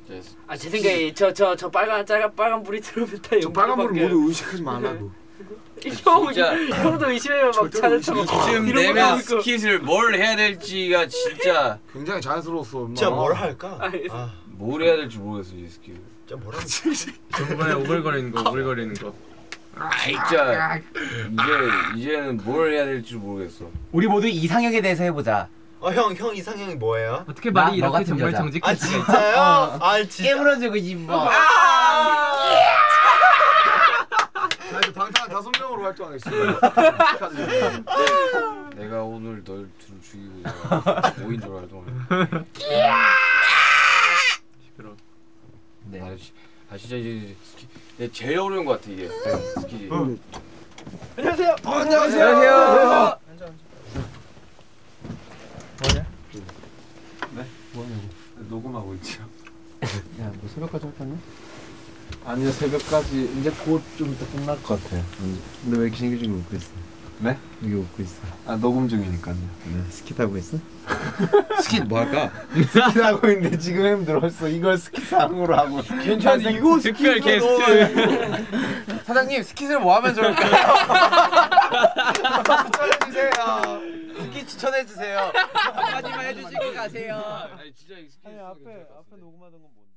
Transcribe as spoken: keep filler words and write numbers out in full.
아 제 생각에 저 저 저 빨간 빨간 빨간 불이 들어오면 다 저 빨간 불을 모두 의식하지 말라고. 형 형도 의심해요 막 차를 타고 지금 내면 스킷을 뭘 해야 될지가 진짜 굉장히 자연스러웠어. 진짜 뭘 할까? 아, 뭘 해야 될지 모르겠어 이 스킷. 진짜 뭘 할까? 저번에 오글거리는 거 오글거리는 거. 아 진짜 이제 이제는 뭘 해야 될지 모르겠어. 우리 모두 이상형에 대해서 해보자. 어 형 형 이상형이 뭐예요? 어떻게 나, 말이 너 이렇게 같은 정말 여자. 정직할 아 수가 있지? 진짜요? 어. 아 진짜. 깨물어주고 싶어. 나 이제 방탄 다섯 명으로 활동하겠습니다. 내가 오늘 널 둘 죽이고 내가 오인 줄 알던. 시끄러. 네. 아, 시- 아 진짜 이제 스키 내 제일 어려운 것 같아 이게 스키지. 안녕하세요. 어, 안녕하세요. 안녕하세요. 녹음하고 있죠. 야, 뭐 새벽까지 할 거냐? 아니요, 새벽까지 이제 곧 좀 이따 끝날 것 같아요. 근데 왜 이렇게 신기하게 웃고 있어? 네? 여기 웃고 있어. 아 녹음 중이니까요. 네, 스킷 하고 있어? 스킷 뭐 할까? 스킷 하고 있는데 지금 힘들었어. 이걸 스킷 상으로 하고. 괜찮아 이거 특별 게스트. 사장님, 스킷을 뭐 하면 좋을까요? 추천해주세요. 스킷 추천해주세요. 한마디만 해주시고 가세요. 아니 진짜 이 스킷. 앞에 앞에 녹음하던 건 뭔데?